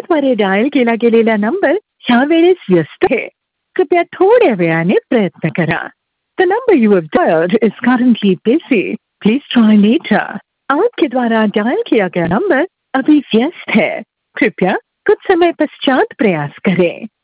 आपद्वारे dial केला गेलेला number ह्या वेळेस व्यस्त आहे. कृपया थोड्या वेळाने प्रयत्न करा. The number you have dialed is currently busy. Please try later. आपके द्वारा डायल किया गया नंबर अभी व्यस्त है. कृपया कुछ समय पश्चात प्रयास करें.